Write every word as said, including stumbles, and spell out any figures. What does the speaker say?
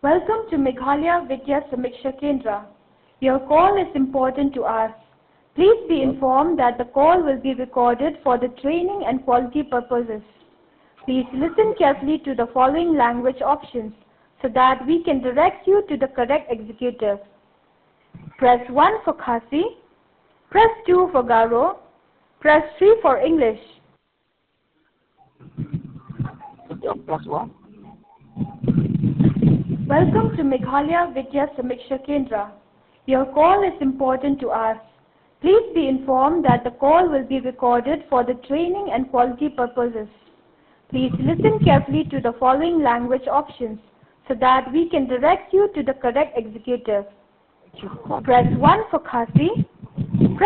Welcome to Meghalaya Vidya Samiksha Kendra. Your call is important to us. Please be informed that the call will be recorded for the training and quality purposes. Please listen carefully to the following language options so that we can direct you to the correct executive. Press one for Khasi, press two for Garo, press three for English. Plus one. Welcome to Meghalaya Vidya Samiksha Kendra. Your call is important to us. Please be informed that the call will be recorded for the training and quality purposes. Please listen carefully to the following language options so that we can direct you to the correct executive. Press one for Khasi,